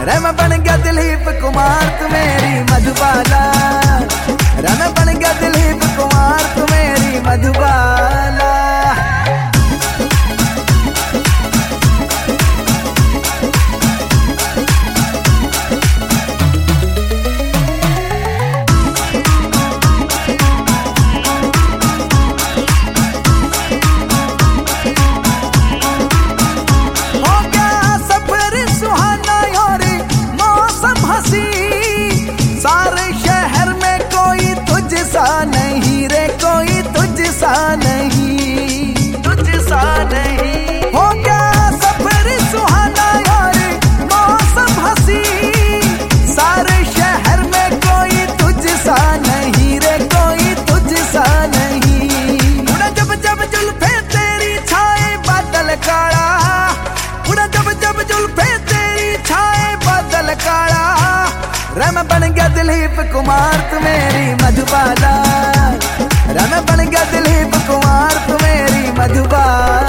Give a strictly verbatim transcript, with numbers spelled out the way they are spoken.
रे मैं बन गया दिलीप कुमार तू मेरी मधुबाला, रे मैं बन गया दिलीप कुमार तू मेरी मधुबाला। सारे शहर में कोई तुझसा नहीं रे, कोई तुझसा नहीं, तुझसा नहीं। हो गया सफर सुहाना यार मौसम हंसी, सारे शहर में कोई तुझसा नहीं रे, कोई तुझसा नहीं। उड़ा जब जब जुल्फे तेरी छाए बादल काला, उड़ा जब जब जुल्फे तेरी छाए बादल काला। रे मैं बन गया दिलीप कुमार तू मेरी मधुबाला, रे मैं बन गया दिलीप कुमार तू मेरी मधुबाला।